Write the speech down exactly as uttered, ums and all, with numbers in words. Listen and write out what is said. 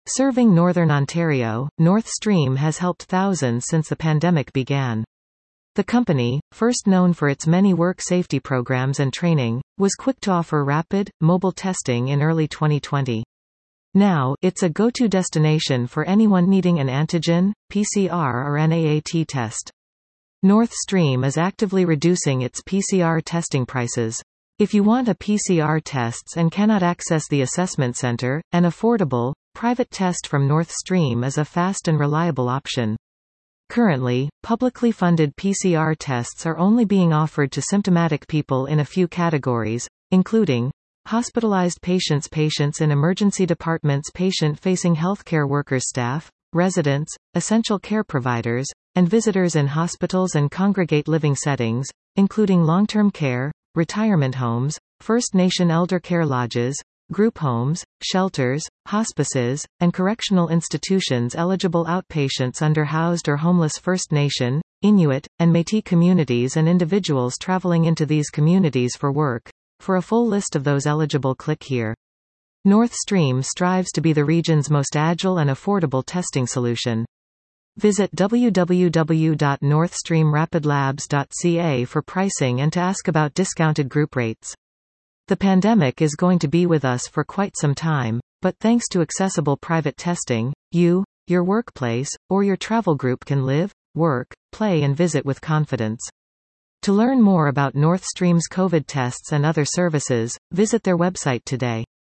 Serving Northern Ontario, North Stream has helped thousands since the pandemic began. The company, first known for its many work safety programs and training, was quick to offer rapid, mobile testing in early twenty twenty. Now, it's a go-to destination for anyone needing an antigen, P C R or N A A T test. North Stream is actively reducing its P C R testing prices. If you want a P C R tests and cannot access the assessment center, an affordable, private test from North Stream is a fast and reliable option. Currently, publicly funded P C R tests are only being offered to symptomatic people in a few categories, including hospitalized patients, patients in emergency departments, patient-facing healthcare workers, staff, residents, essential care providers, and visitors in hospitals and congregate living settings, including long-term care, retirement homes, First Nation elder care lodges, group homes, shelters, hospices, and correctional institutions. Eligible outpatients under housed or homeless First Nation, Inuit, and Métis communities and individuals traveling into these communities for work. For a full list of those eligible, click here. North Stream strives to be the region's most agile and affordable testing solution. Visit w w w dot north stream rapid labs dot c a for pricing and to ask about discounted group rates. The pandemic is going to be with us for quite some time, but thanks to accessible private testing, you, your workplace, or your travel group can live, work, play and visit with confidence. To learn more about North Stream's COVID tests and other services, visit their website today.